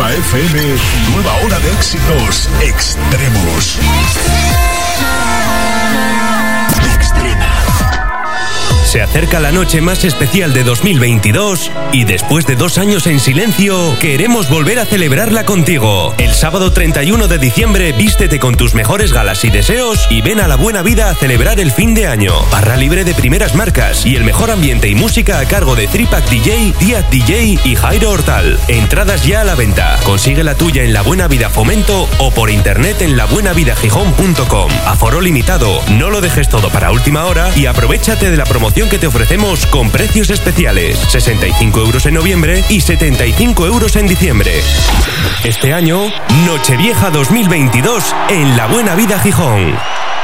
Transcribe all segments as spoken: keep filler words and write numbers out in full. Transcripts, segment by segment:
Extrema F M, nueva ola de éxitos extremos. Se acerca la noche más especial de dos mil veintidós y después de dos años en silencio, queremos volver a celebrarla contigo. El sábado treinta y uno de diciembre, vístete con tus mejores galas y deseos y ven a La Buena Vida a celebrar el fin de año. Barra libre de primeras marcas y el mejor ambiente y música a cargo de Tripac D J, Díaz D J y Jairo Hortal. Entradas ya a la venta. Consigue la tuya en La Buena Vida Fomento o por internet en la buena vida gijón punto com. Aforo limitado. No lo dejes todo para última hora y aprovéchate de la promoción que te ofrecemos con precios especiales. sesenta y cinco euros en noviembre y setenta y cinco euros en diciembre. Este año, Nochevieja dos mil veintidós en La Buena Vida Gijón.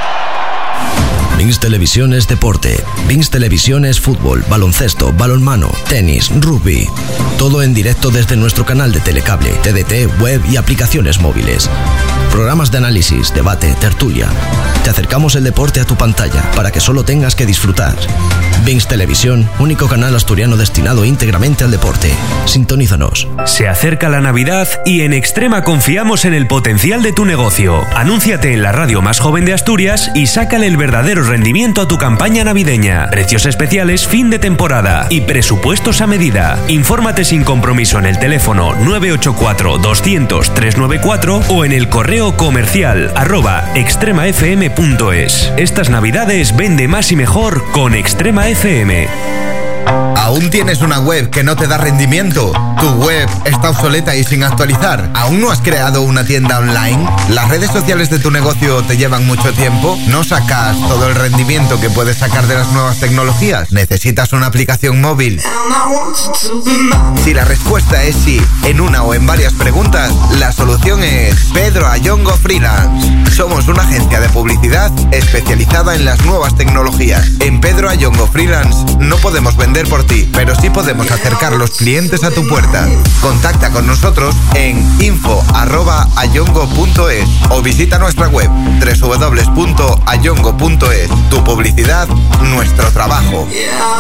Vinx Televisión es deporte. Vinx Televisión es fútbol, baloncesto, balonmano, tenis, rugby. Todo en directo desde nuestro canal de telecable, T D T, web y aplicaciones móviles. Programas de análisis, debate, tertulia. Te acercamos el deporte a tu pantalla para que solo tengas que disfrutar. Vinx Televisión, único canal asturiano destinado íntegramente al deporte. Sintonízanos. Se acerca la Navidad y en Extrema confiamos en el potencial de tu negocio. Anúnciate en la radio más joven de Asturias y sácale el verdadero rendimiento a tu campaña navideña. Precios especiales fin de temporada y presupuestos a medida. Infórmate sin compromiso en el teléfono nueve ocho cuatro, doscientos, trescientos noventa y cuatro o en el correo comercial arroba extrema f m punto es. Estas navidades vende más y mejor con Extrema F M. ¿Aún tienes una web que no te da rendimiento? ¿Tu web está obsoleta y sin actualizar? ¿Aún no has creado una tienda online? ¿Las redes sociales de tu negocio te llevan mucho tiempo? ¿No sacas todo el rendimiento que puedes sacar de las nuevas tecnologías? ¿Necesitas una aplicación móvil? Si la respuesta es sí, en una o en varias preguntas, la solución es Pedro Ayongo Freelance. Somos una agencia de publicidad especializada en las nuevas tecnologías. En Pedro Ayongo Freelance no podemos vender por ti, pero sí podemos acercar los clientes a tu puerta. Contacta con nosotros en info arroba ayongo punto es o visita nuestra web doble u doble u doble u punto ayongo punto es. Tu publicidad, nuestro trabajo.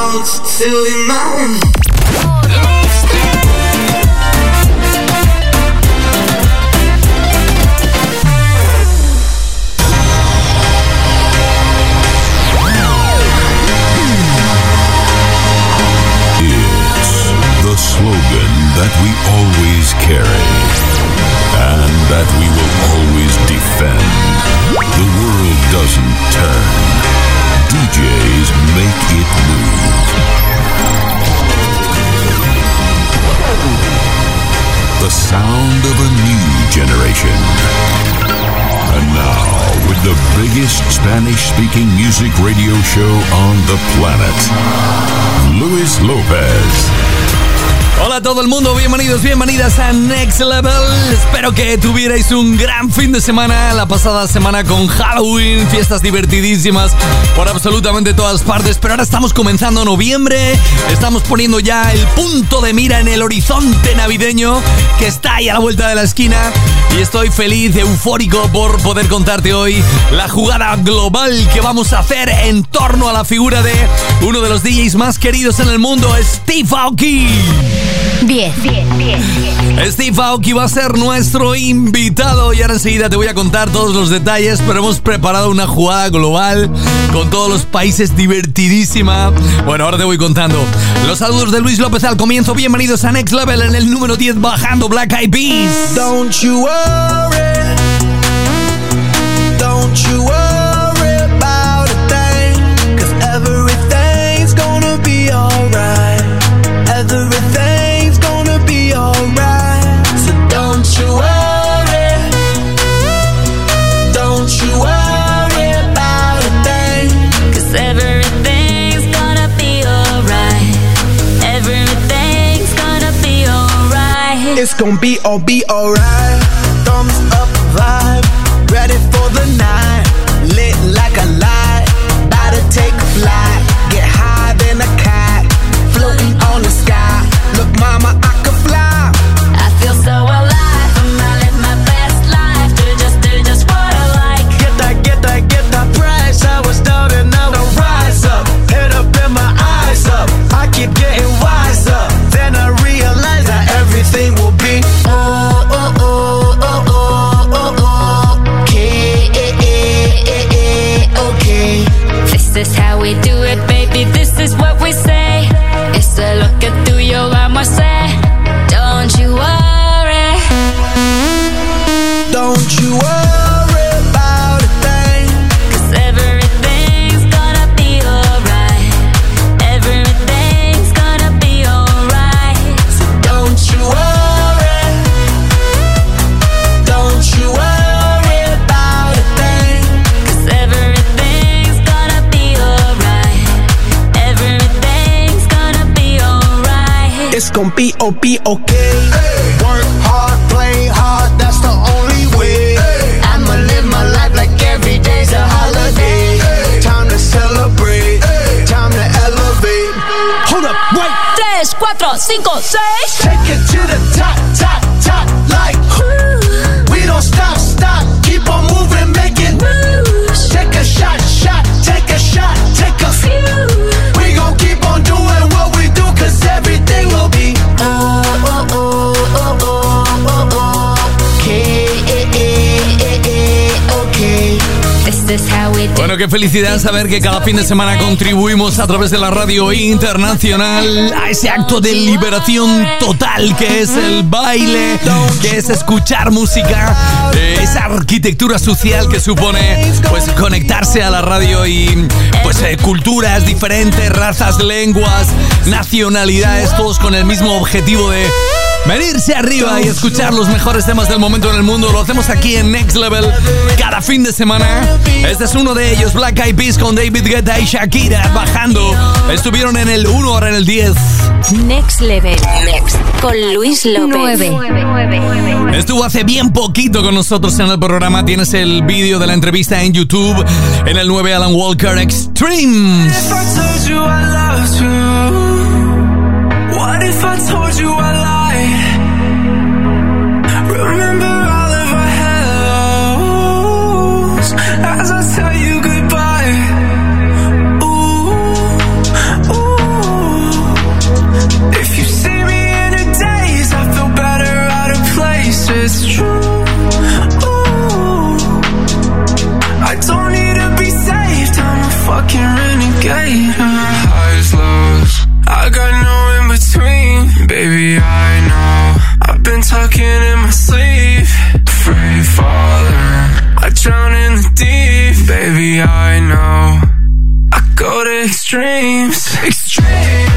Slogan that we always carry and that we will always defend. The world doesn't turn. D Js make it move. The sound of a new generation. And now, with the biggest Spanish-speaking music radio show on the planet, Luis Lopez. Hola a todo el mundo, bienvenidos, bienvenidas a Next Level. Espero que tuvierais un gran fin de semana, la pasada semana con Halloween, fiestas divertidísimas por absolutamente todas partes. Pero ahora estamos comenzando noviembre, estamos poniendo ya el punto de mira en el horizonte navideño que está ahí a la vuelta de la esquina. Y estoy feliz, eufórico por poder contarte hoy la jugada global que vamos a hacer en torno a la figura de uno de los D Js más queridos en el mundo, Steve Aoki. Bien, bien, bien, bien. Steve Aoki va a ser nuestro invitado y ahora enseguida te voy a contar todos los detalles, pero hemos preparado una jugada global con todos los países divertidísima. Bueno, ahora te voy contando. Los saludos de Luis López al comienzo. Bienvenidos a Next Level en el número diez, bajando Black Eyed Peas. Don't you worry, don't you worry about a thing, 'cause everything's gonna be alright. Everything's gonna be alright. So don't you worry, don't you worry about a thing, 'cause everything's gonna be alright. Everything's gonna be alright. It's gonna be all be alright. Thumbs up vibe, ready for the night. Lit like a light, about to take a flight. Get high than a cat, floating on the sky. Look, mama, I could fly. I feel so alive. I live my best life. Do just, do just what I like. Get that, get that, get that price. I was down and now I rise up. Head up and my eyes up. I keep getting wiser. Then I realize that everything will be oh, oh. gon' be, oh, be okay. Hey. Work hard, play hard, that's the only way. Hey. I'ma live my life like every day's a holiday. Hey. Time to celebrate, hey. Time to elevate. Hold up, wait. Tres, cuatro, cinco, seis. Take it to the top, top, top, like ooh. We don't stop, stop, keep on moving, making moves. Take a shot, shot, take a shot, take a few. We gon' keep on doing what we do, cause everything will be oh, oh, oh, oh, oh, oh, okay, okay. This is how we do. Bueno, qué felicidad saber que cada fin de semana contribuimos a través de la radio internacional a ese acto de liberación total que es el baile, que es escuchar música, eh, esa arquitectura social que supone pues conectarse a la radio y pues eh, culturas diferentes, razas, lenguas, nacionalidades, todos con el mismo objetivo de venirse arriba y escuchar los mejores temas del momento en el mundo. Lo hacemos aquí en Next Level cada fin de semana. Este es uno de ellos, Black Eyed Peas con David Guetta y Shakira bajando. Estuvieron en el uno, ahora en el diez. Next Level. Next. Con Luis López. nueve. Estuvo hace bien poquito con nosotros en el programa. Tienes el vídeo de la entrevista en YouTube. En el nueve, Alan Walker Extremes. What if I told you I lied? Remember all of our hellos as I tell you goodbye. Ooh, ooh. If you see me in a daze, I feel better out of place. It's true. Ooh, I don't need to be saved. I'm a fucking renegade. Highs, lows, I got no in between. Baby, I know I've been talking in my sleep. Free falling, I drown in the deep. Baby, I know I go to extremes. Extremes.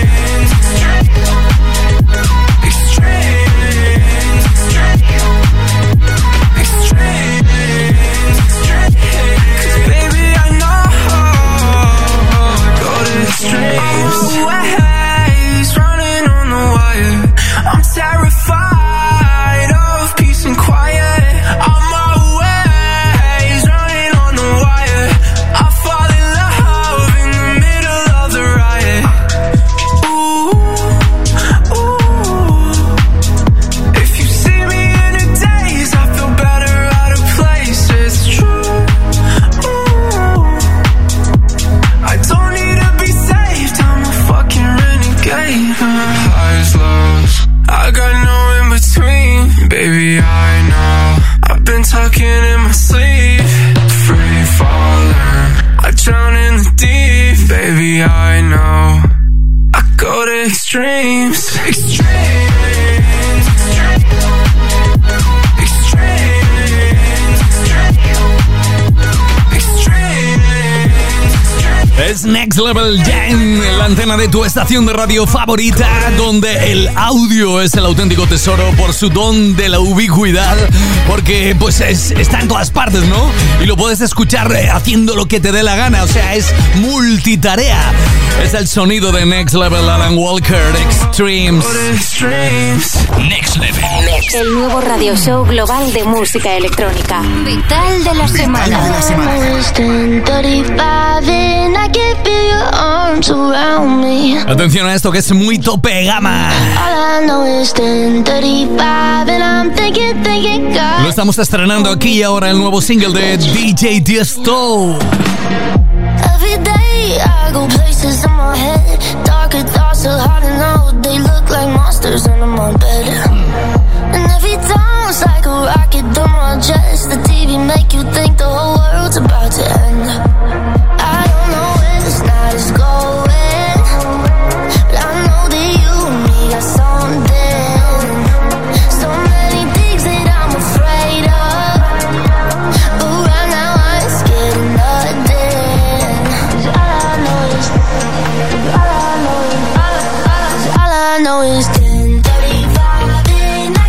Always running on the wire. I'm terrified of peace and quiet. I'm always running on the wire. I fall in love in the middle of the riot. Ooh, ooh. If you see me in a daze, I feel better out of place. It's true. Ooh, I don't need to be saved. I'm a fucking renegade. Highs, lows, I got no in between. Baby, I know I've been talking in my sleep. Free falling, I drown in the deep. Baby, I know I go to extremes. Extremes. Es Next Level ya en la antena de tu estación de radio favorita, donde el audio es el auténtico tesoro por su don de la ubicuidad, porque pues es, está en todas partes, ¿no? Y lo puedes escuchar haciendo lo que te dé la gana, o sea, es multitarea. Es el sonido de Next Level, Alan Walker Extremes. Next Level. Next. El nuevo radio show global de música electrónica. Vital de la semana. Vital de la semana. Atención a esto que es muy tope gama. Lo estamos estrenando aquí y ahora, el nuevo single de D J Tiesto. Every day I go places in my head. Darker thoughts are hard to know. They look like monsters under my bed. And every time it's like a rocket through my chest. The T V make you think the whole world's about to end. I don't know where this night is going, but I know that you and me got something. So many things that I'm afraid of, but right now I ain't scared of nothing. 'Cause all I know is, all I know is, all I know is ten thirty-five and I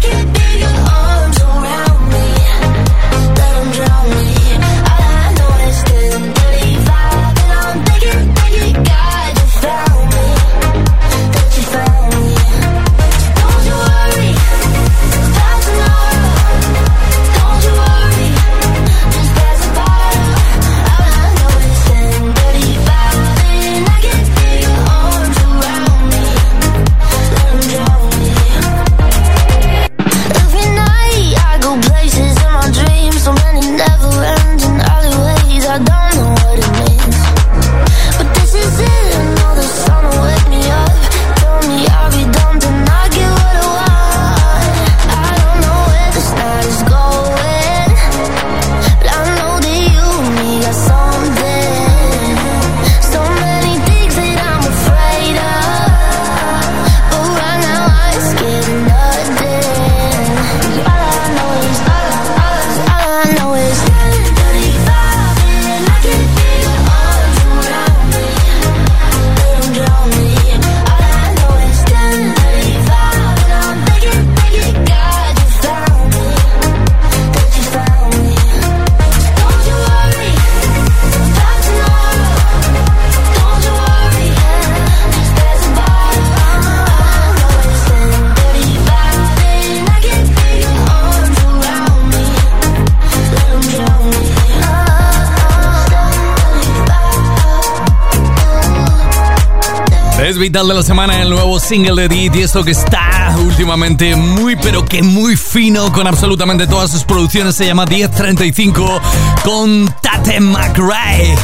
Es vital de la semana el nuevo single de Dit y esto que está últimamente muy pero que muy fino con absolutamente todas sus producciones. Se llama diez treinta y cinco con Tate McRae.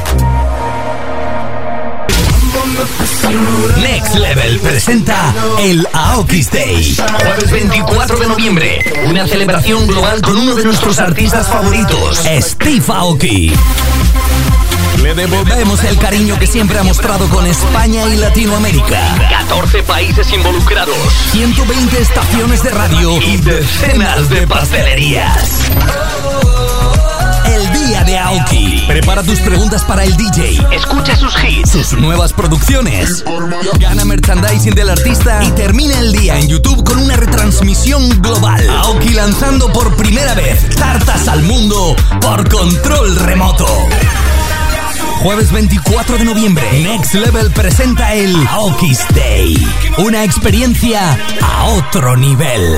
Next Level presenta el Aoki's Day. Jueves veinticuatro de noviembre, una celebración global con uno de nuestros artistas favoritos, Steve Aoki. Le devolvemos el cariño que siempre ha mostrado con España y Latinoamérica. catorce países involucrados, ciento veinte estaciones de radio y decenas de pastelerías. El día de Aoki. Prepara tus preguntas para el D J. Escucha sus hits, sus nuevas producciones. Gana merchandising del artista y termina el día en YouTube con una retransmisión global. Aoki lanzando por primera vez Tartas al Mundo por control remoto. Jueves veinticuatro de noviembre, Next Level presenta el Aoki's Day. Una experiencia a otro nivel.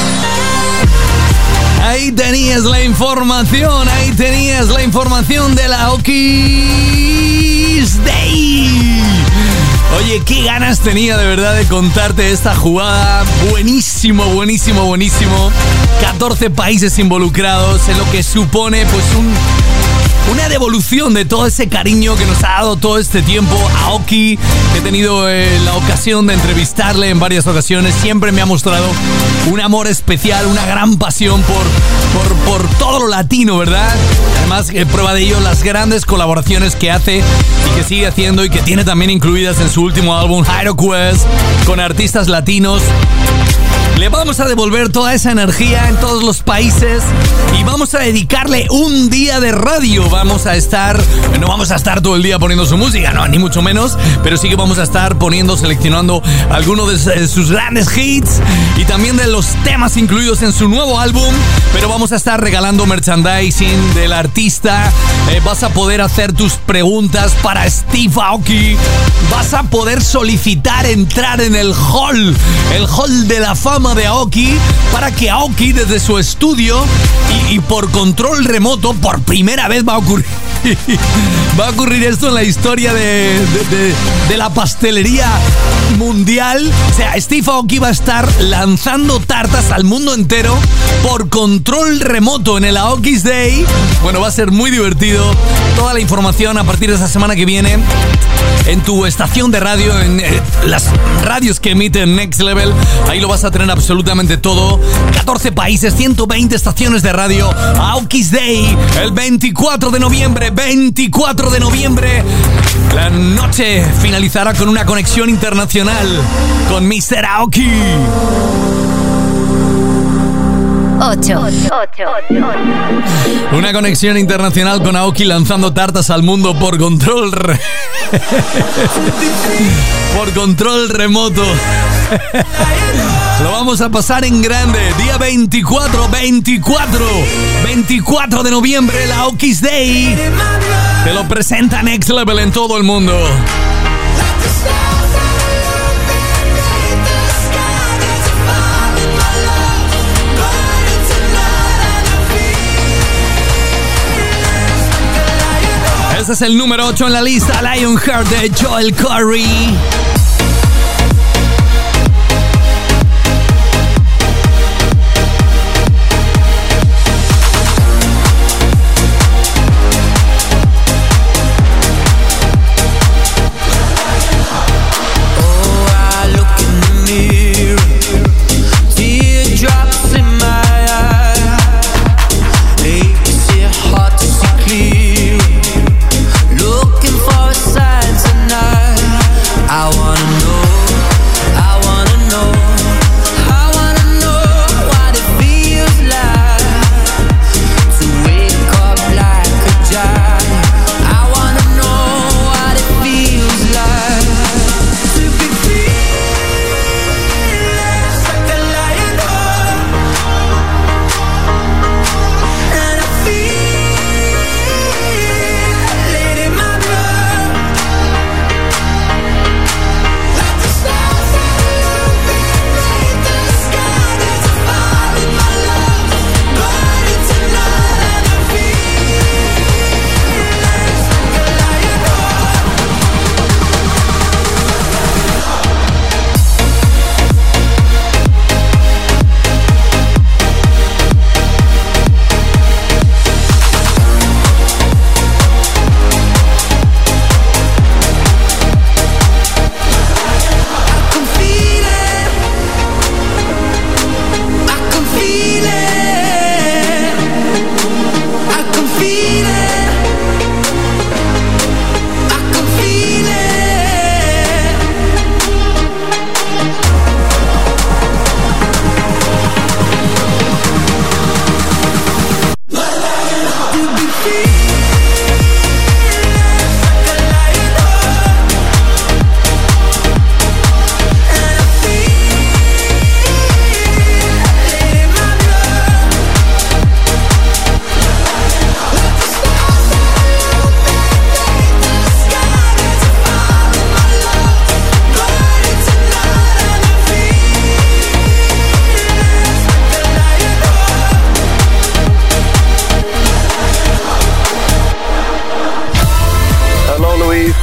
Ahí tenías la información, ahí tenías la información de la Aoki's Day. Oye, qué ganas tenía de verdad de contarte esta jugada. Buenísimo, buenísimo, buenísimo. catorce países involucrados en lo que supone pues un... una devolución de todo ese cariño que nos ha dado todo este tiempo. Aoki, he tenido eh, la ocasión de entrevistarle en varias ocasiones. Siempre me ha mostrado un amor especial, una gran pasión por, por, por todo lo latino, ¿verdad? Además, eh, prueba de ello las grandes colaboraciones que hace y que sigue haciendo y que tiene también incluidas en su último álbum, Hero Quest, con artistas latinos. Le vamos a devolver toda esa energía en todos los países y vamos a dedicarle un día de radio. Vamos a estar, no vamos a estar todo el día poniendo su música, no, ni mucho menos, pero sí que vamos a estar poniendo, seleccionando algunos de sus grandes hits y también de los temas incluidos en su nuevo álbum. Pero vamos a estar regalando merchandising del artista. Eh, vas a poder hacer tus preguntas para Steve Aoki. Vas a poder solicitar entrar en el hall, el hall de la fama de Aoki, para que Aoki desde su estudio y, y por control remoto por primera vez va a ocurrir va a ocurrir esto en la historia de, de, de, de la pastelería mundial. O sea, Steve Aoki va a estar lanzando tartas al mundo entero por control remoto en el Aoki's Day. Bueno, va a ser muy divertido. Toda la información a partir de esta semana que viene en tu estación de radio, en eh, las radios que emiten Next Level. Ahí lo vas a tener absolutamente todo. catorce países, ciento veinte estaciones de radio. Aoki's Day, el veinticuatro de noviembre. veinticuatro de noviembre. La noche finalizará con una conexión internacional con mister Aoki. ocho. Una conexión internacional con Aoki lanzando tartas al mundo por control re... por control remoto. Lo vamos a pasar en grande. Día veinticuatro, veinticuatro, veinticuatro de noviembre, el Aoki's Day. Te lo presenta Next Level en todo el mundo. Este es el número ocho en la lista, Lionheart de Joel Corey. I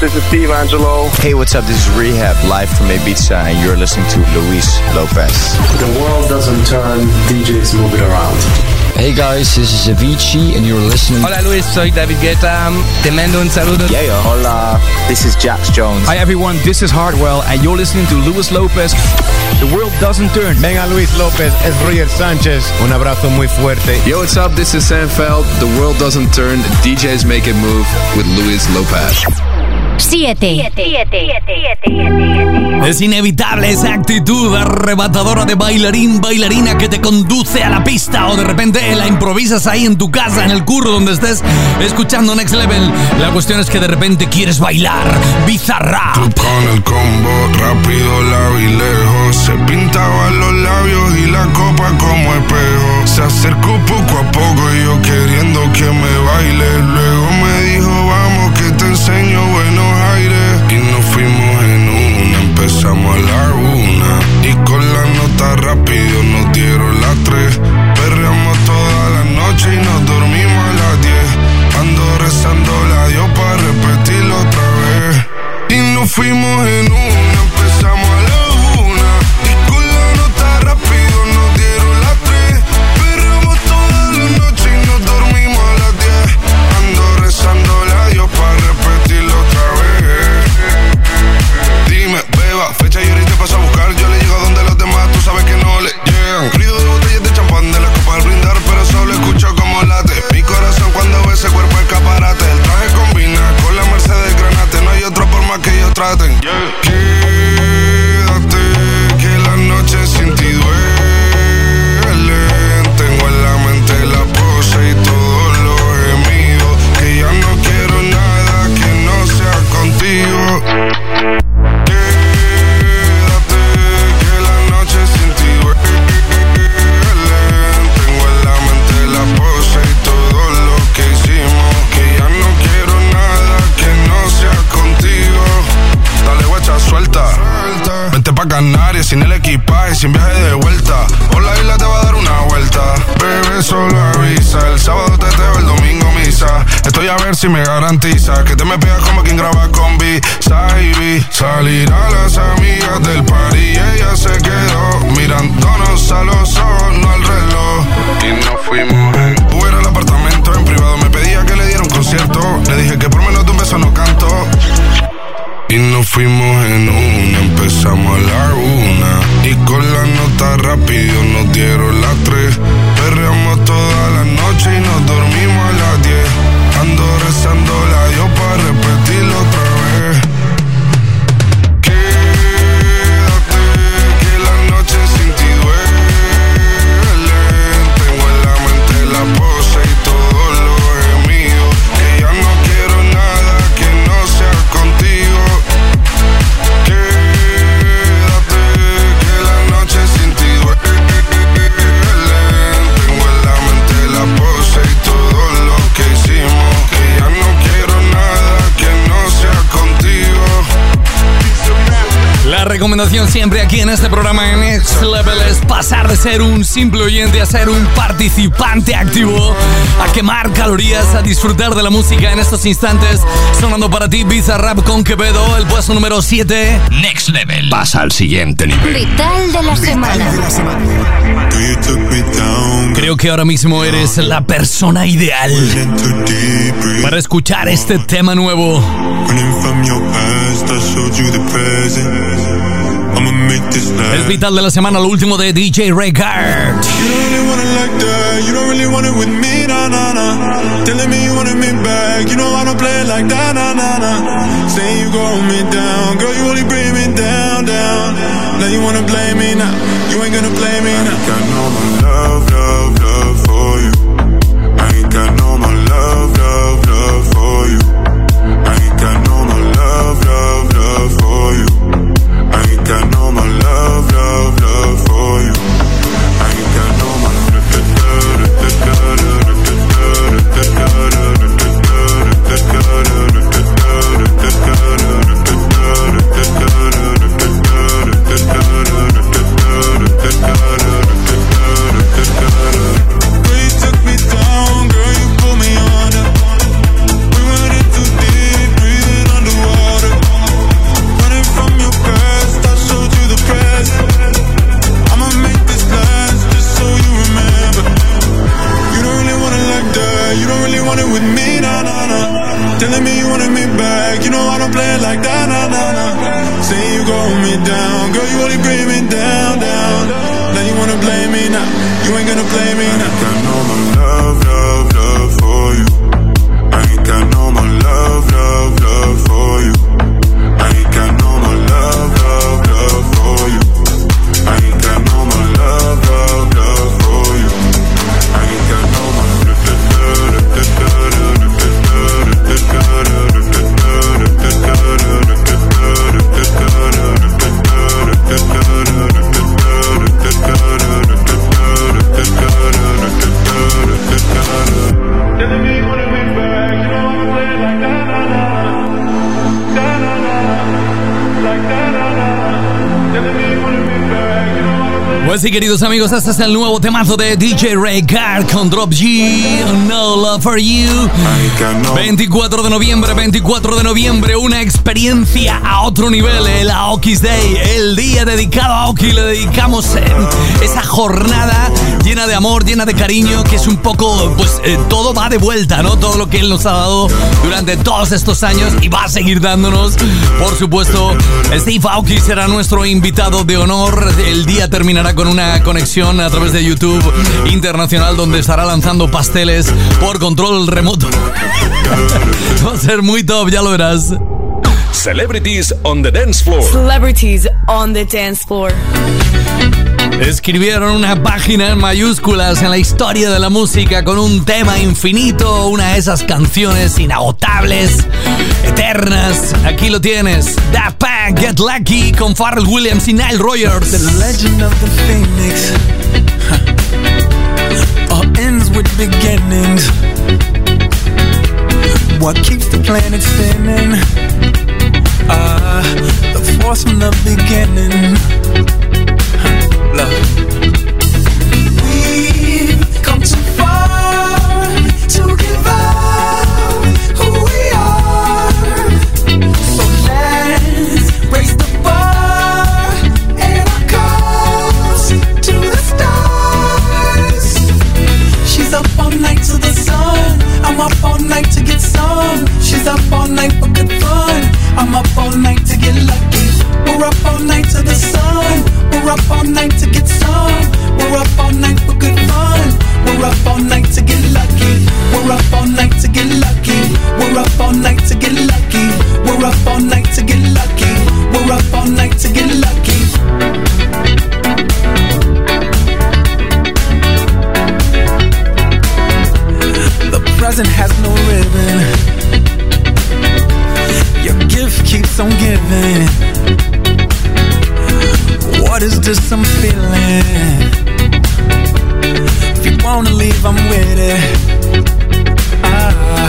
this is Steve Angelo. Hey, what's up? This is Rehab, live from Ibiza, and you're listening to Luis Lopez. The world doesn't turn, D Js move it around. Hey guys, this is Avicii and you're listening. Hola Luis, soy David Guetta. Te mando un saludo. Yeah, yo, hola, this is Jax Jones. Hi everyone, this is Hardwell and you're listening to Luis Lopez. The world doesn't turn. Venga Luis López, es Roger Sánchez. Un abrazo muy fuerte. Yo, what's up? This is Sam Feld. The world doesn't turn, D Js make it move with Luis Lopez. siete. Es inevitable esa actitud arrebatadora de bailarín, bailarina que te conduce a la pista o de repente la improvisas ahí en tu casa, en el curro, donde estés escuchando Next Level. La cuestión es que de repente quieres bailar. Bizarrap. Tú con el combo, rápido, largo y lejos. Se pintaban los labios y la copa como espejo. Se acercó poco a poco y yo queriendo que me baile. Luego me dijo, vamos que te enseño buenos aires. Y nos fuimos en una, empezamos a la una. Y con la nota rápido nos dieron las tres. Perreamos toda la noche y nos dormimos a las diez. Ando rezando la Dios para repetirlo otra vez. Y nos fuimos en una, empezamos a la una. Y con la nota rápido nos dieron las tres. Perreamos toda la noche y nos dormimos a las diez. Ando rezando la Dios para repetirlo otra vez. Dime, beba, fecha y ahorita paso a buscar. Yo le llego donde los demás, tú sabes que no le llegan. Ruido de botellas de champán de la copa al brindar, pero solo escucho como late mi corazón cuando ve ese cuerpo escaparate. El traje combina con la Mercedes Granate. No hay otra forma que ellos traten. Yeah. Quédate, que la noche sin ti duele. Tengo en la mente la pose y todos los gemidos. Que ya no quiero nada que no sea contigo. Vente pa' Canarias sin el equipaje, sin viaje de vuelta. Por la isla te va a dar una vuelta. Bebé, solo avisa. El sábado teteo, el domingo misa. Estoy a ver si me garantiza que te me pegas como quien graba con B-Side. Salir a las amigas del party y ella se quedó mirándonos a los ojos, no al reloj. Y nos fuimos en Uber al apartamento. En privado me pedía que le diera un concierto. Le dije que por menos de un beso no canto. Y nos fuimos en una, empezamos a la una. Y con la nota rápido nos dieron las tres. Perreamos toda la noche y nos dormimos a las diez. Ando rezando la Dios para repetirlo otra vez. Quédate, que la noche sin ti duele. Tengo en la mente la pose y todos los gemidos. Que ya no quiero nada que no sea contigo. La recomendación siempre aquí en este programa en Next Level es pasar de ser un simple oyente a ser un participante activo, a quemar calorías, a disfrutar de la música en estos instantes. Sonando para ti Bizarrap con Quevedo, el puesto número siete. Next Level. Pasa al siguiente nivel. Vital de la semana. Creo que ahora mismo eres la persona ideal para escuchar este tema nuevo. Es Vital de la semana, lo último de D J Regard. want it with me, nah, nah, nah. Telling me you wanted me back, you know I don't play it like that, nah, nah, nah. Saying you gon' hold me down, girl, you only bring me down, down. Now you wanna blame me now, you ain't gonna blame me now. I ain't got no more love, love, love for you. I ain't got no more love, love, love for you. I ain't got no more love, love, love for you. I ain't got no more love, love, love for you. I ain't got no more. Pues sí, queridos amigos, este es el nuevo temazo de D J Raycar con Drop G, No Love For You. veinticuatro de noviembre, veinticuatro de noviembre, una experiencia a otro nivel, el Aoki's Day, el día dedicado a Aoki. Le dedicamos eh, esa jornada llena de amor, llena de cariño, que es un poco, pues eh, todo va de vuelta, ¿no? Todo lo que él nos ha dado durante todos estos años y va a seguir dándonos. Por supuesto, Steve Aoki será nuestro invitado de honor. El día terminará con una conexión a través de YouTube internacional, donde estará lanzando pasteles por control remoto. Va a ser muy top, ya lo verás. Celebrities on the dance floor. Celebrities on the dance floor. Escribieron una página en mayúsculas en la historia de la música con un tema infinito, una de esas canciones inagotables, eternas. Aquí lo tienes, Daft Punk, Get Lucky, con Pharrell Williams y Nile Rodgers. The legend of the phoenix, huh. All ends with beginnings. What keeps the planet spinning? Ah, uh, the force from the beginning. Love. We've come too far to give up who we are. So let's raise the bar and our cause to the stars. She's up all night to the sun. I'm up all night to get some. She's up all night for good fun. I'm up all night to get lucky. We're up all night to the sun. We're up all night to get some. We're up all night for good fun. We're up all night to get lucky. We're up all night to get lucky. We're up all night to get lucky. We're up all night to get lucky. We're up all night to get lucky. The present has no ribbon. Your gift keeps on giving. What is this I'm feeling? If you wanna leave, I'm with it. Ah.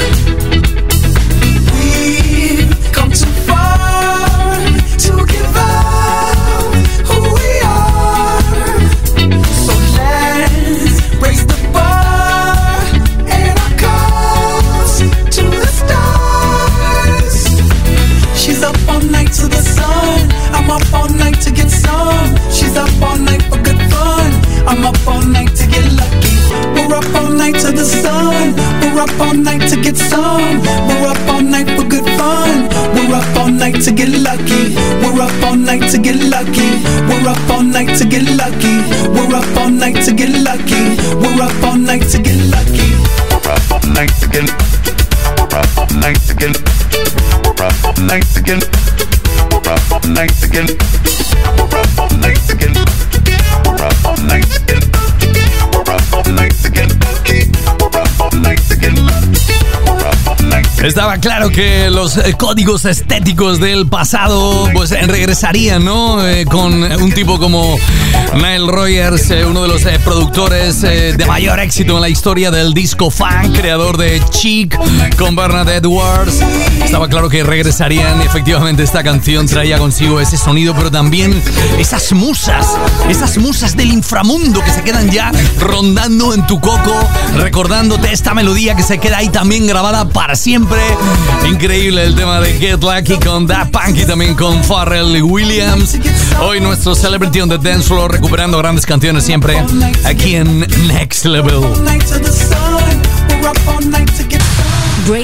We've come too far to give up who we are. So let's raise the bar and our cause to the stars. She's up all night to the sun. I'm up all night to get some. She's up all night for good fun. I'm up all night to get lucky. We're up all night to the sun. We're up all night to get some. We're up all night for good fun. We're up all night to get lucky. We're up all night to get lucky. We're up all night to get lucky. We're up all night to get lucky. We're up all night to get lucky. We're up all night to get. We're up all night to get. We're up all night to get. We're up all night to get. We're up all night to get. We're up all night to get. We're up all night to get. We're up all night to get. We're up all night to get. Estaba claro que los eh, códigos estéticos del pasado pues eh, regresarían, ¿no? Eh, con un tipo como Nile Rodgers, eh, uno de los eh, productores eh, de mayor éxito en la historia del disco funk, creador de Chic con Bernadette Edwards. Estaba claro que regresarían. Efectivamente, esta canción traía consigo ese sonido, pero también esas musas, esas musas del inframundo que se quedan ya rondando en tu coco, recordándote esta melodía que se queda ahí también grabada para siempre. Increíble el tema de Get Lucky con Daft Punk y también con Pharrell Williams. Hoy nuestro Celebrity on the Dance Floor, recuperando grandes canciones siempre aquí en Next Level. All night to the sun. We're up all night to get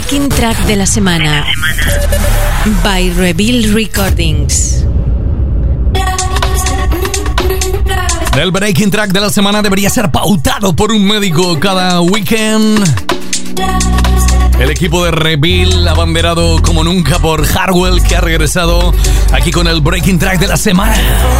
Breaking Track de la semana. By Reveal Recordings. El Breaking Track de la semana debería ser pautado por un médico cada weekend. El equipo de Reveal, abanderado como nunca por Hardwell, que ha regresado aquí con el Breaking Track de la semana.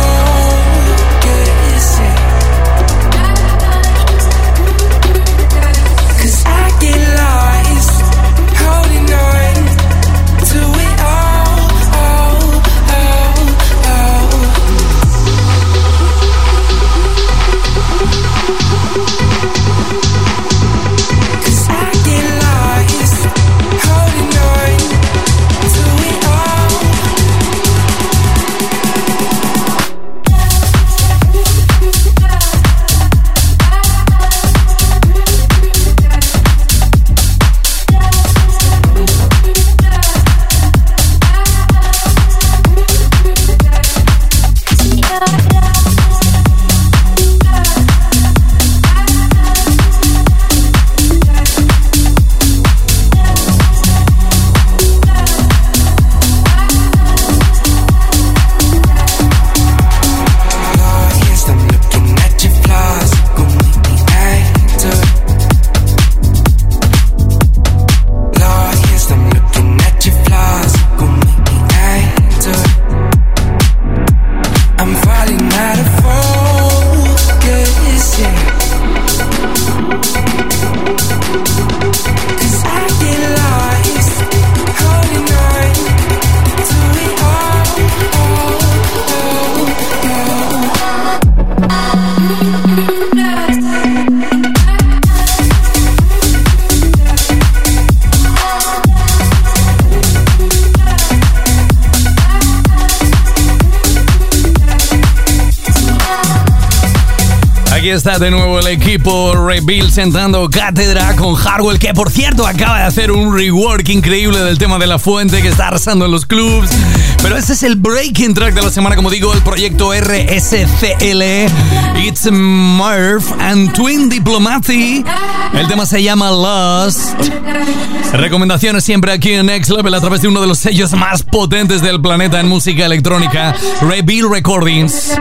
Aquí está de nuevo el equipo Reveal sentando cátedra con Hardwell, que por cierto acaba de hacer un rework increíble del tema de La Fuente, que está arrasando en los clubs. Pero ese es el Breaking Track de la semana, como digo, el proyecto R S C L, It's Murph and Twin Diplomacy. El tema se llama Lost. Recomendaciones siempre aquí en Next Level a través de uno de los sellos más potentes del planeta en música electrónica, Reveal Recordings.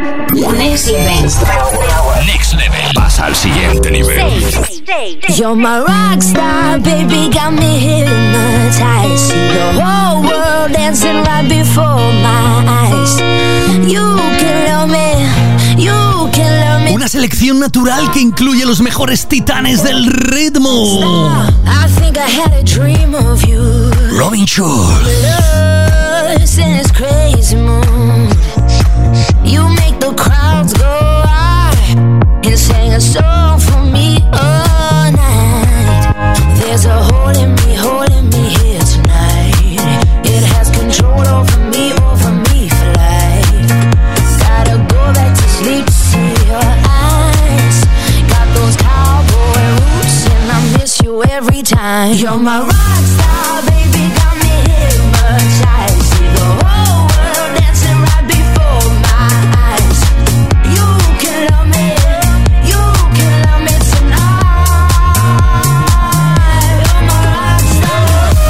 Next Level. Next Level. Pasa al siguiente nivel. You're my rock star, baby, got me hypnotized. See the whole world dancing right before my eyes. You can love me, you can love me. Una selección natural que incluye los mejores titanes del ritmo. I think I had a dream of you. Robin Schulz. Lost in this crazy mood. You make the crowds go wild and sing a song for me all night. There's a hole in me, hole in me here tonight. It has control over me, over me for life. Gotta go back to sleep to see your eyes. Got those cowboy roots and I miss you every time. You're my rock star, baby, got me hypnotized. See the whole world dancing right before my eyes. You can love me, you can love me tonight. You're my rock star.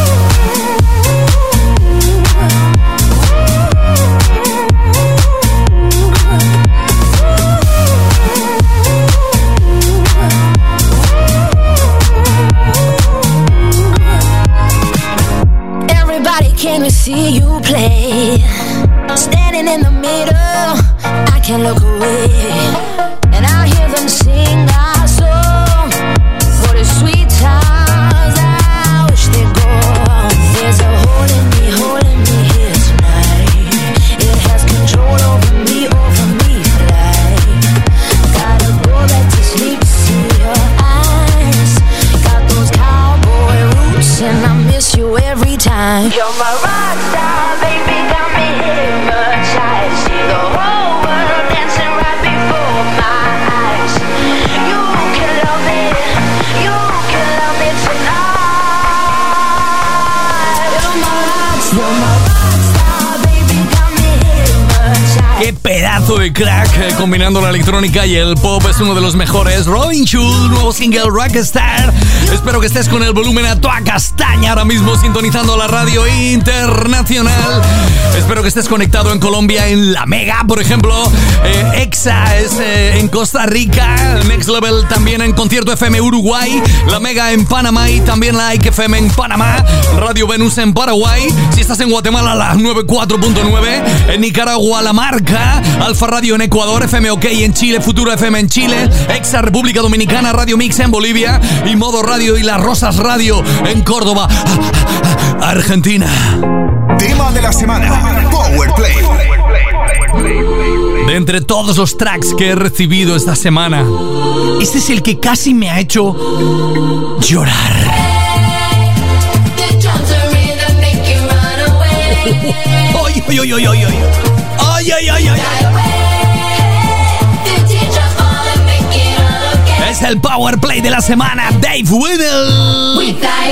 Everybody came to see you play. Standing in the middle, I can't look away. And I hear them sing our song. For the sweet times I wish they'd go. There's a hole in me, hole in me here tonight. It has control over me, over me for life. Gotta go back to sleep to see your eyes. Got those cowboy roots and I miss you every time. You're my rock star, baby, got me hypnotized. See the whole world dancing right before my eyes. You can love me, you can love me tonight. You're my rock star, you're my rock star, baby, got me hypnotized. ¡Qué pedazo de crack! Eh, combinando la electrónica y el pop, es uno de los mejores. Robin Schulz, nuevo single Rockstar. Espero que estés con el volumen a toda castaña ahora mismo sintonizando la radio internacional. Espero que estés conectado en Colombia en La Mega, por ejemplo. Eh, Exa es eh, en Costa Rica. Next Level también en Concierto F M Uruguay. La Mega en Panamá y también la Ike F M en Panamá. Radio Venus en Paraguay. Si estás en Guatemala, la noventa y cuatro punto nueve. En Nicaragua, La Marca. Alfa Radio en Ecuador. F M OK en Chile. Futuro F M en Chile. Exa República Dominicana. Radio Mix en Bolivia. Y Modo Radio y Las Rosas Radio en Córdoba, Argentina. Tema de la semana, Power Play. De entre todos los tracks que he recibido esta semana, este es el que casi me ha hecho llorar. ¡Ay, ay, ay, ay, ay! ¡Ay, ay, ay, ay! Es el Power Play de la semana, Dave Winnel.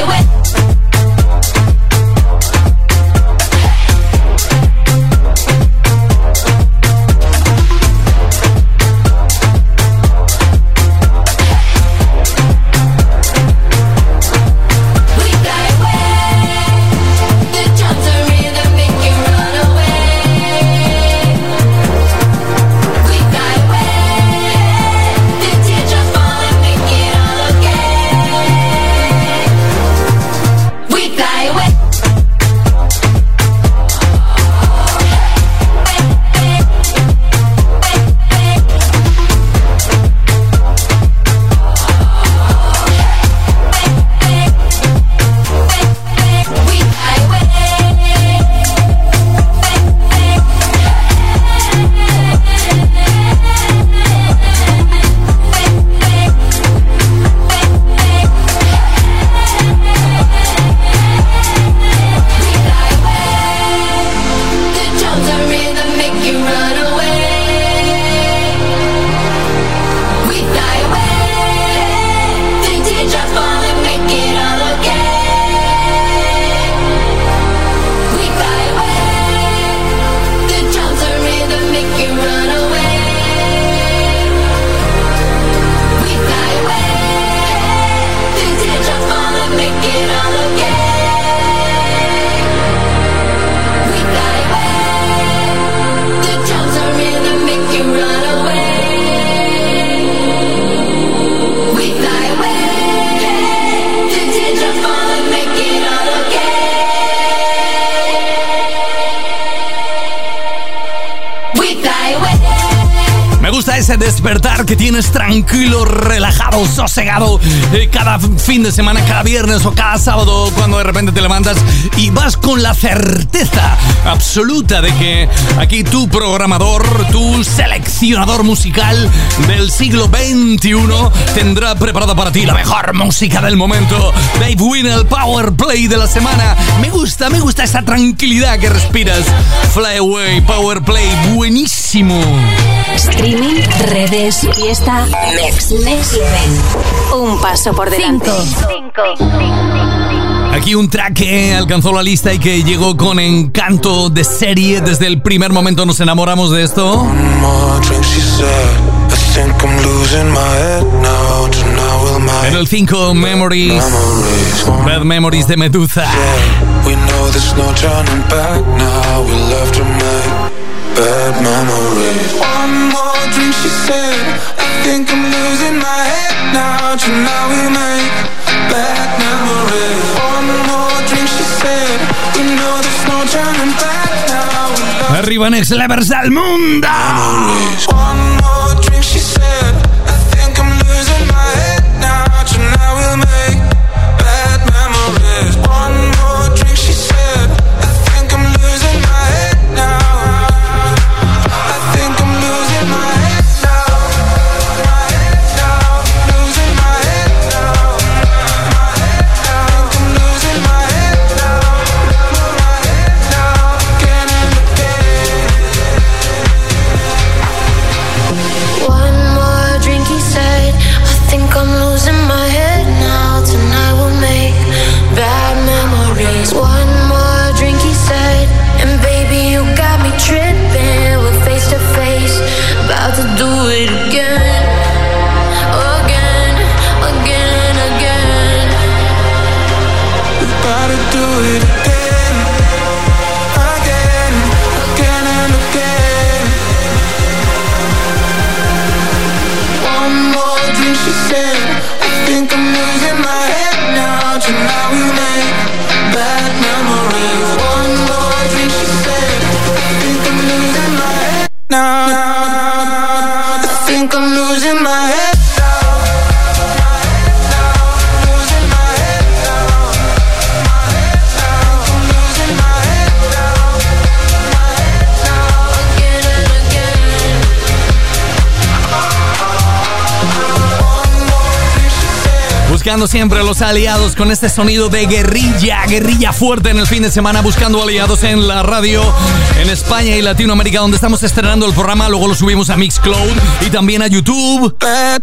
Ese despertar que tienes tranquilo, relajado, sosegado eh, cada fin de semana, cada viernes o cada sábado, cuando de repente te levantas y vas con la certeza absoluta de que aquí tu programador, tu seleccionador musical del siglo veintiuno tendrá preparada para ti la mejor música del momento. Dave Winnel, Power Play de la semana. Me gusta, me gusta esa tranquilidad que respiras. Fly Away, Power Play, buenísimo. Streaming, redes, fiesta, Next, Next Level. Un paso por delante. Cinco. Aquí un track que alcanzó la lista y que llegó con encanto de serie. Desde el primer momento nos enamoramos de esto. En el cinco, Memories, Bad Memories de Medusa. Bad memories. One more drink, she said. I think I'm losing my head now. Tonight we make bad memories. One more drink, she said. We know there's no turning back now. Arriba Next Levels al mundo. Memories. One more drink, she said. I think I'm losing my head now. Tonight we'll make bad memories. One more drink, she said. I think I'm losing my head now. now we make bad memories. One more drink, she said. I think I'm losing my head now. I think I'm losing my head. Buscando siempre los aliados con este sonido de guerrilla, guerrilla fuerte en el fin de semana, buscando aliados en la radio en España y Latinoamérica, donde estamos estrenando el programa. Luego lo subimos a Mixcloud y también a YouTube.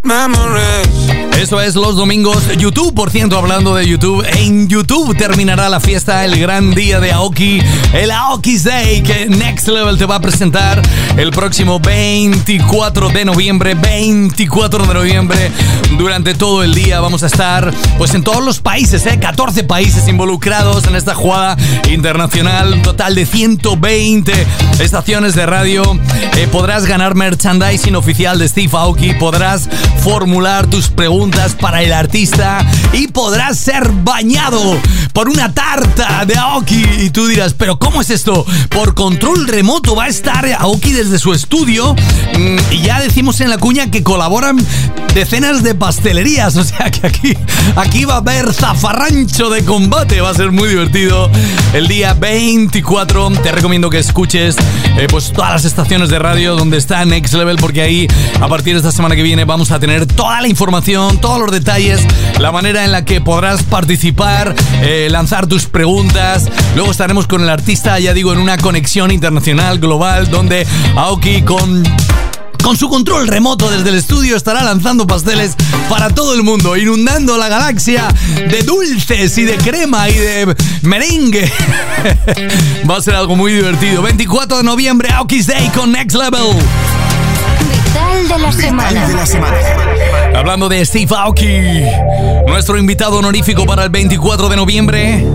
Eso es los domingos. YouTube, por cierto, hablando de YouTube, en YouTube terminará la fiesta, el gran día de Aoki, el Aoki's Day, que Next Level te va a presentar el próximo veinticuatro de noviembre. veinticuatro de noviembre, durante todo el día vamos a estar pues en todos los países, ¿eh? catorce países involucrados en esta jugada internacional, un total de ciento veinte estaciones de radio. Eh, podrás ganar merchandising oficial de Steve Aoki, podrás formular tus preguntas para el artista y podrás ser bañado por una tarta de Aoki. Y tú dirás, ¿pero cómo es esto? Por control remoto va a estar Aoki desde su estudio, mm, y ya decimos en la cuña que colaboran decenas de pastelerías, o sea que aquí Aquí va a haber zafarrancho de combate. Va a ser muy divertido el día veinticuatro. Te recomiendo que escuches eh, pues todas las estaciones de radio donde está Next Level, porque ahí a partir de esta semana que viene vamos a tener toda la información, todos los detalles, la manera en la que podrás participar, eh, lanzar tus preguntas. Luego estaremos con el artista, ya digo, en una conexión internacional, global, donde Aoki con... Con su control remoto desde el estudio estará lanzando pasteles para todo el mundo, inundando la galaxia de dulces y de crema y de merengue. Va a ser algo muy divertido. veinticuatro de noviembre, Aoki's Day con Next Level. Vital de la semana. de la semana. Hablando de Steve Aoki, nuestro invitado honorífico para el veinticuatro de noviembre.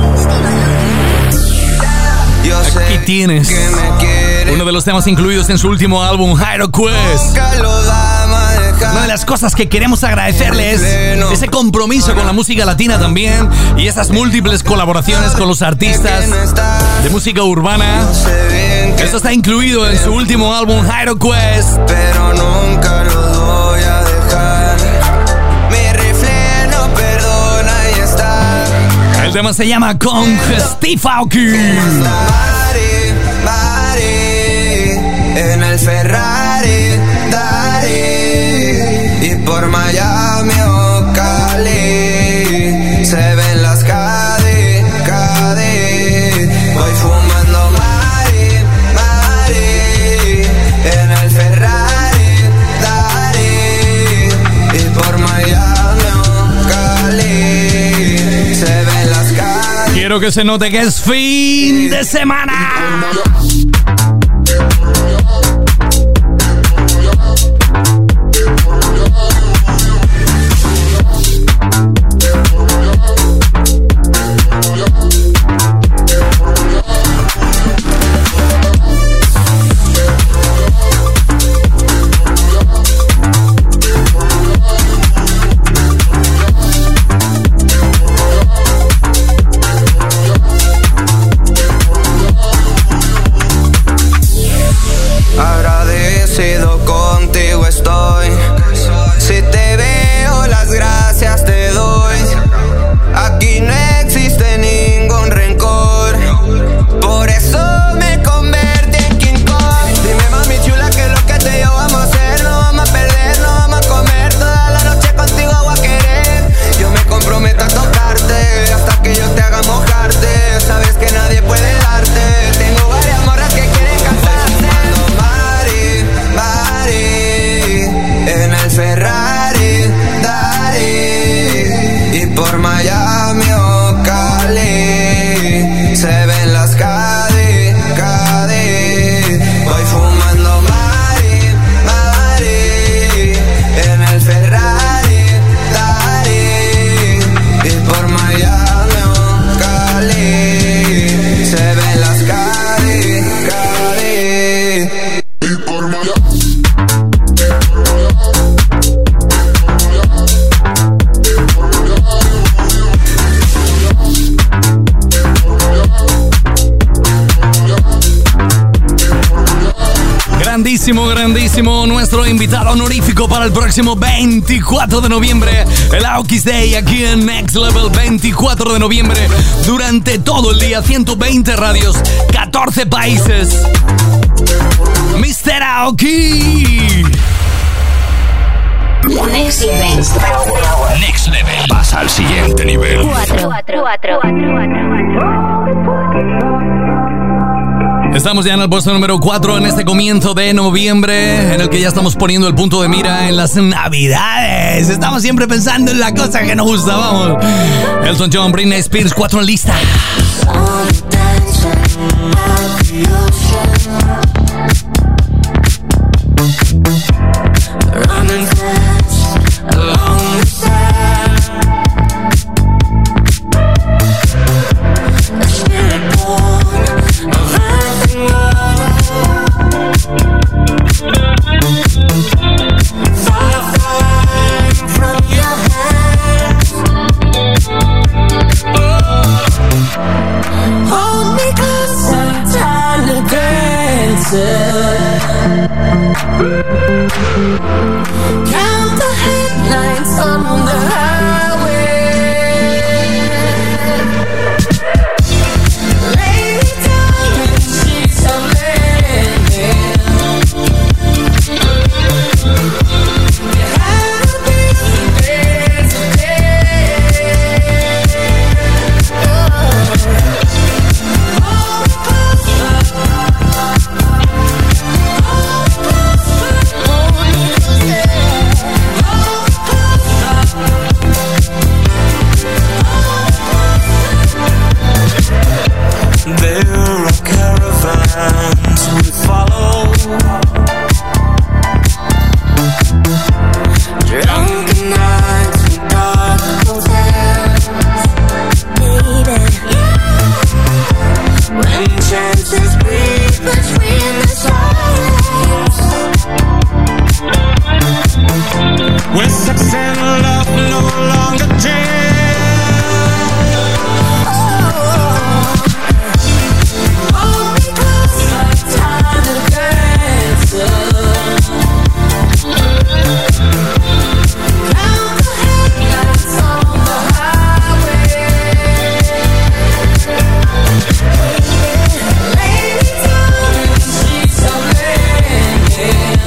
Aquí tienes uno de los temas incluidos en su último álbum, Hero Quest. Una de las cosas que queremos agradecerle es ese compromiso con la música latina también, y esas múltiples colaboraciones con los artistas de música urbana. Esto está incluido en su último álbum, Hero Quest. Pero nunca lo voy a dejar. Mi rifle no perdona y está. El tema se llama Con Steve Aoki. En el Ferrari, Dari, y por Miami o Cali, se ven las Cadi, Cadi. Voy fumando Mari, Mari, en el Ferrari, Dari, y por Miami o Cali, se ven las Cadi. Quiero que se note que es fin de semana. grandísimo, grandísimo. Nuestro invitado honorífico para el próximo veinticuatro de noviembre. El Aoki's Day aquí en Next Level. veinticuatro de noviembre. Durante todo el día. ciento veinte radios. catorce países. mister Aoki. Next Level. Next Level. Pasa al siguiente nivel. Cuatro, cuatro, cuatro, Estamos ya en el puesto número cuatro en este comienzo de noviembre, en el que ya estamos poniendo el punto de mira en las navidades. Estamos siempre pensando en la cosa que nos gusta, vamos. Elton John, Britney Spears, cuatro en lista. Count the headlights on the highway. Lay me down in sheets of linen. You had a busy day today. Oh, When sex and love no longer jam. oh, hold me close, time to dance. Count the headlights on the highway. Lay me down in sheets of linen.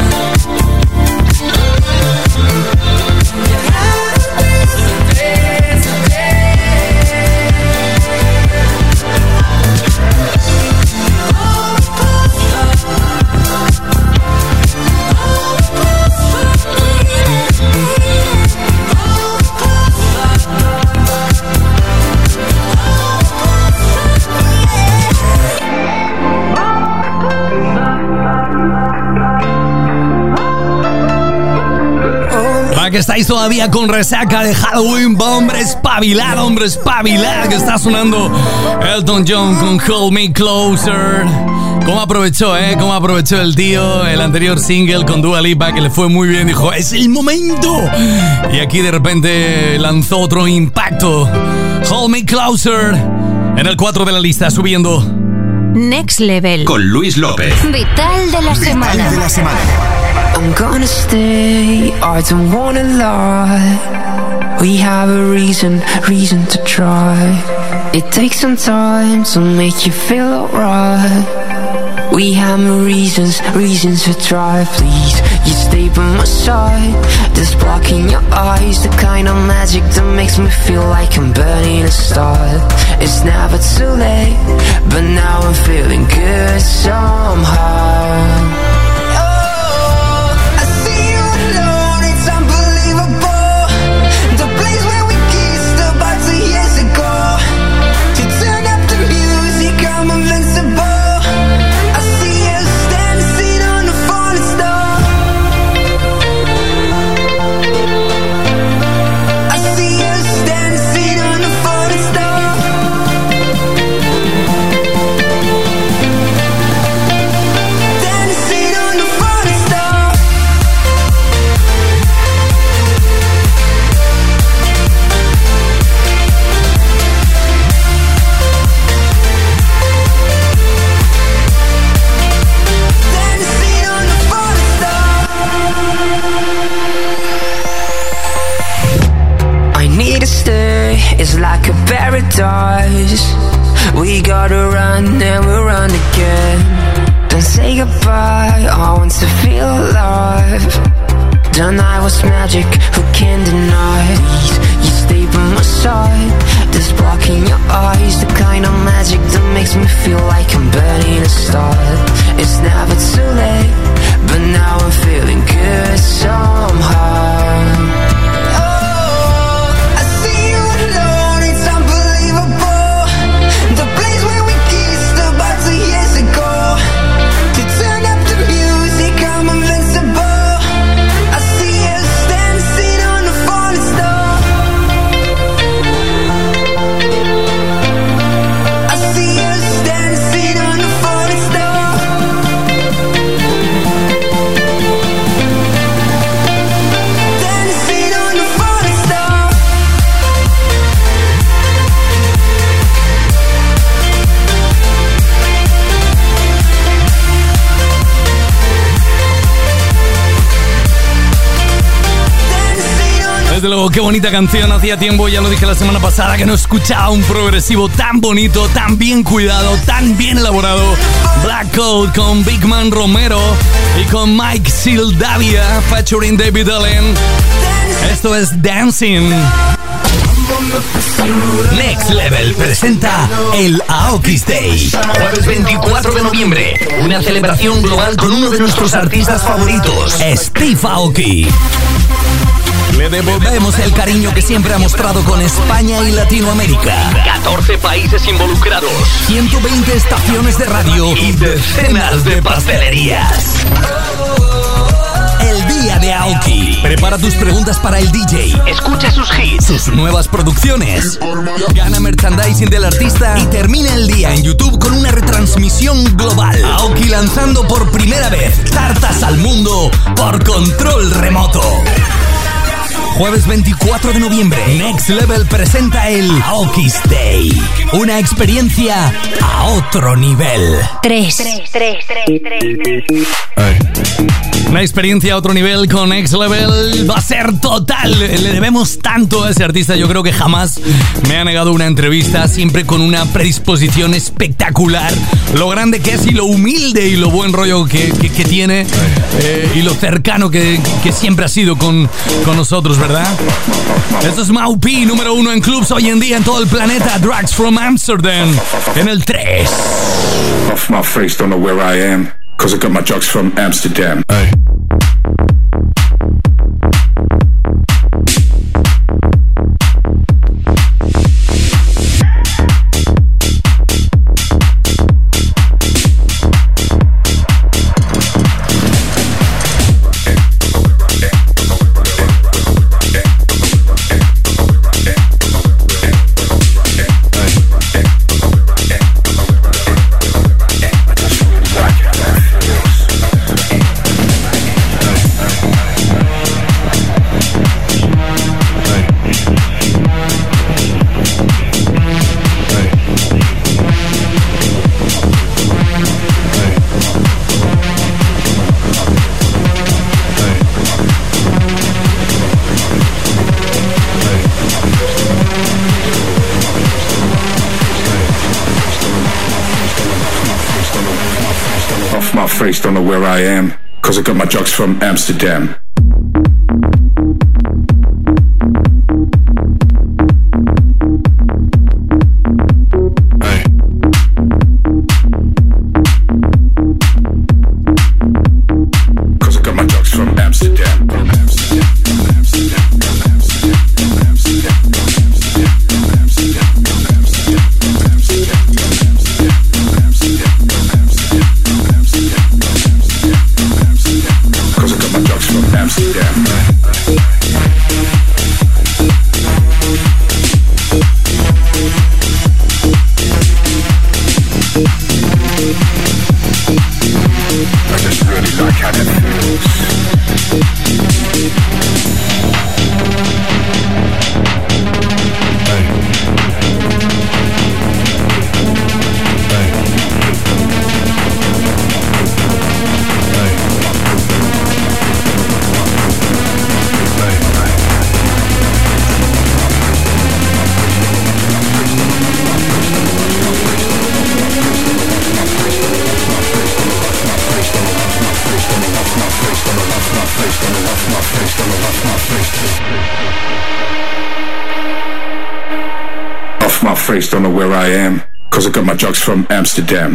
Para que estáis todavía con resaca de Halloween, va, hombre espabilado, hombre espabilado, que está sonando Elton John con Hold Me Closer. ¿Cómo aprovechó, eh? ¿Cómo aprovechó el tío el anterior single con Dua Lipa, que le fue muy bien? Dijo, ¡es el momento! Y aquí de repente lanzó otro impacto. Hold Me Closer en el cuatro de la lista, subiendo. Next Level. Con Luis López. Vital de la semana. Vital de la semana. I'm gonna stay, I don't wanna lie. We have a reason, reason to try. It takes some time to make you feel alright. We have reasons, reasons to try. Please, you stay by my side. This block in your eyes, the kind of magic that makes me feel like I'm burning a star. It's never too late, but now I'm feeling good somehow. Tennessee it's like a paradise. We gotta run and we'll run again. Don't say goodbye, I want to feel alive. The night was magic, who can deny? You stay by my side, this blocking your eyes. The kind of magic that makes me feel like I'm burning a star. It's never too late, but now I'm feeling good somehow. Desde luego, qué bonita canción. Hacía tiempo, ya lo dije la semana pasada, que no escuchaba un progresivo tan bonito, tan bien cuidado, tan bien elaborado. Black Coat con Big Man Romero y con Mike Sildavia featuring David Allen. Esto es Dancing. Next Level presenta el Aoki's Day. Jueves veinticuatro de noviembre, una celebración global con uno de nuestros artistas favoritos, Steve Aoki. Le devolvemos el cariño que siempre ha mostrado con España y Latinoamérica. catorce países involucrados, ciento veinte estaciones de radio y decenas de pastelerías. El día de Aoki. Prepara tus preguntas para el D J. Escucha sus hits, sus nuevas producciones. Gana merchandising del artista y termina el día en YouTube con una retransmisión global. Aoki lanzando por primera vez Tartas al Mundo por control remoto. Jueves veinticuatro de noviembre, Next Level presenta el Aoki's Day. Una experiencia a otro nivel. Tres. Una experiencia a otro nivel con Next Level. Va a ser total. Le debemos tanto a ese artista. Yo creo que jamás me ha negado una entrevista. Siempre con una predisposición espectacular. Lo grande que es y lo humilde y lo buen rollo que, que, que tiene. Eh, y lo cercano que, que siempre ha sido con, con nosotros, ¿verdad? Esto es Maupi, número uno en clubs hoy en día en todo el planeta. Drugs from Amsterdam, en el tres. Off my face, don't know where I am, cause I got my drugs from Amsterdam. Hey. Face, don't know where I am, cause I got my drugs from Amsterdam. Hey. Cause I got my drugs from Amsterdam. From Amsterdam, from Amsterdam, from Amsterdam, from Amsterdam, from Amsterdam, from Amsterdam, from Amsterdam, from Amsterdam, from Amsterdam. Cause I got my drugs from Amsterdam. my face, don't know where I am, cause I got my drugs from Amsterdam.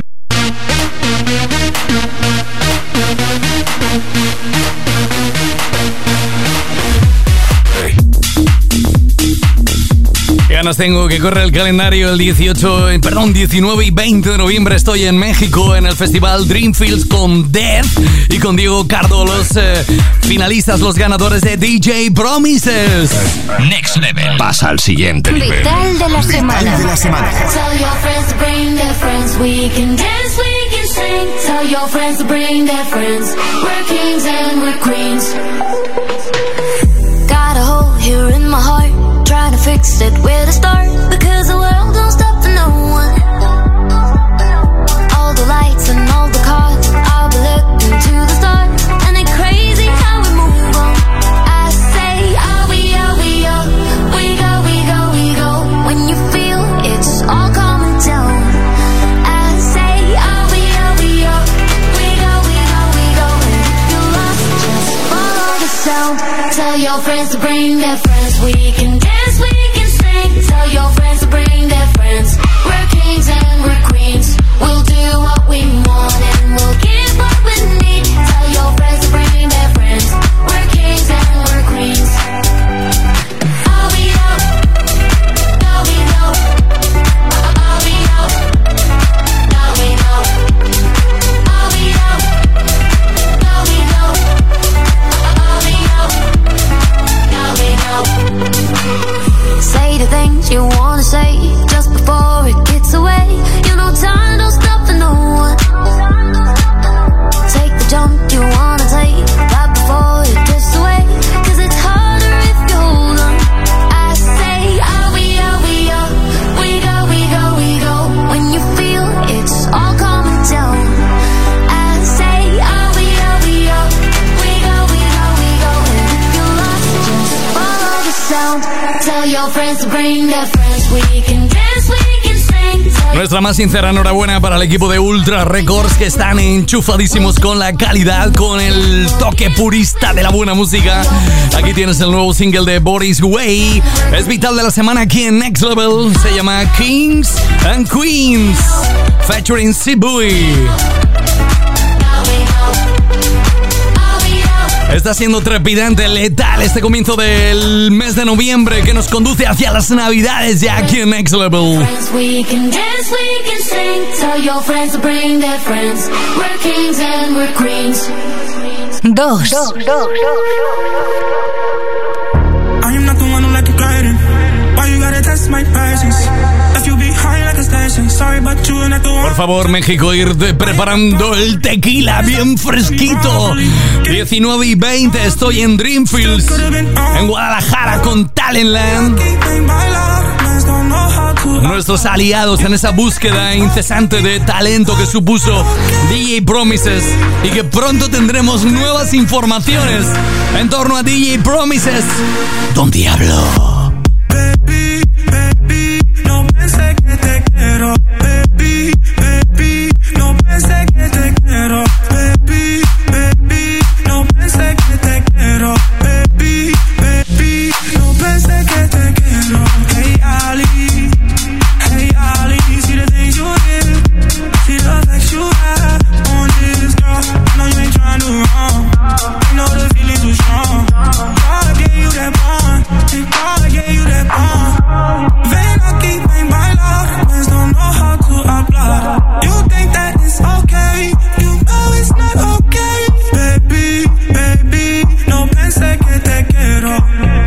Ganas tengo que corre el calendario el dieciocho, perdón, diecinueve y veinte de noviembre. Estoy en México en el festival Dreamfields con Death y con Diego Cardo, los eh, finalistas, los ganadores de D J Promises. Next Level. Pasa al siguiente nivel. Vital de la semana. Vital de la semana. Tell your friends to bring their friends. We can dance, we can sing. Tell your friends to bring their friends. We're kings and we're queens. Got a hole here in my heart. Trying to fix it, where to start? Because the world don't stop for no one. All the lights and all the cars, I'll be looking to the stars. And it's crazy how we move on. I say, oh we, oh we, oh we go, we go, we go. When you feel it's all coming down. I say, oh we, oh we, oh we go, we go, we go. And if you're lost, just follow the sound. Tell your friends to bring their friends. We can dance, we can sing. Tell your friends to bring their friends. We're kings and we're queens. We'll do what we want and we'll give what we need. Tell your friends to bring their friends. We're kings and we're queens. Oh we know, oh we know, oh we know, oh we know, oh we know, oh we know, oh we know, oh we know. Say the things you wanna say just before it gets away. You know time don't stop for no one. Take the jump you wanna take right before it gets away. Cause it's harder if you hold on. I say, oh we, oh we, oh we go, we go, we go. When you feel it's all coming down. I say, oh we, oh we, oh we go, we go, we go. And if you're lost, just follow the sound. Tell your friends to bring their friends. We can dance, we can sing. Nuestra más sincera enhorabuena para el equipo de Ultra Records, que están enchufadísimos con la calidad, con el toque purista de la buena música. Aquí tienes el nuevo single de Boris Way. Es vital de la semana aquí en Next Level. Se llama Kings and Queens, featuring Sibui. Está siendo trepidante, letal este comienzo del mes de noviembre que nos conduce hacia las navidades ya aquí en Next Level. We can dance, we can sing. Tell your friends to bring their friends. We're kings and we're queens. Dos. I am not the one who let you gliding. Why you gotta test my patience? Left you behind like a station. Sorry but you not the one. Por favor, México, ir de preparando el tequila bien fresquito. diecinueve y veinte estoy en Dreamfields, en Guadalajara con Talentland. Nuestros aliados en esa búsqueda incesante de talento que supuso D J Promises, y que pronto tendremos nuevas informaciones en torno a D J Promises. Don Diablo. Baby, baby, no pensé que te quiero. Baby, baby, no pensé que te quiero. Baby, baby, no pensé que te quiero. Baby, baby, no pensé que te quiero. Hey Ali, hey Ali, see the things you did, see the effects you have on this girl. I know you ain't trying to wrong. I know the feeling too strong. God gave you that bond, and God gave you that bond. Ven aquí, ven bailar, pues don't know how to hablar. You think that it's okay, you know it's not okay. Baby, baby, no pensé que te quiero.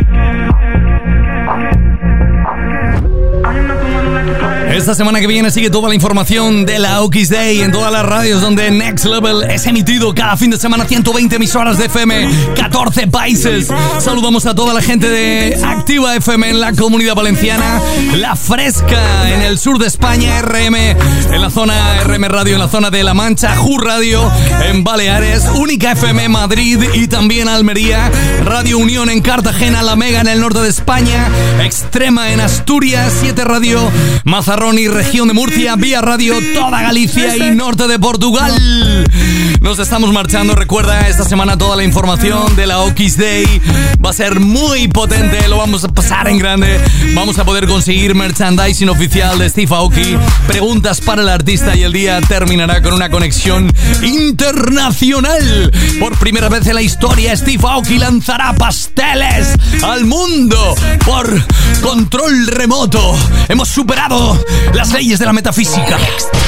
Esta semana que viene sigue toda la información de la Oki's Day en todas las radios donde Next Level es emitido cada fin de semana. Ciento veinte emisoras de F M, catorce países. Saludamos a toda la gente de Activa F M en la Comunidad Valenciana, La Fresca en el sur de España, R M en la zona, R M Radio en la zona de La Mancha, Ju Radio en Baleares, Única F M Madrid y también Almería, Radio Unión en Cartagena, La Mega en el norte de España, Extrema en Asturias, siete Radio Mazarrón Aragón y región de Murcia, vía radio toda Galicia y norte de Portugal. Nos estamos marchando. Recuerda, esta semana toda la información de la Oki's Day va a ser muy potente. Lo vamos a pasar en grande. Vamos a poder conseguir merchandising oficial de Steve Aoki, preguntas para el artista, y el día terminará con una conexión internacional. Por primera vez en la historia, Steve Aoki lanzará pasteles al mundo por control remoto. Hemos superado las leyes de la metafísica.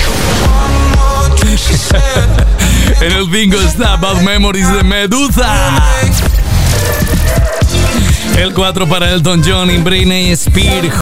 En el bingo está Bad Memories de Medusa. El cuatro para Elton John y Britney Spears.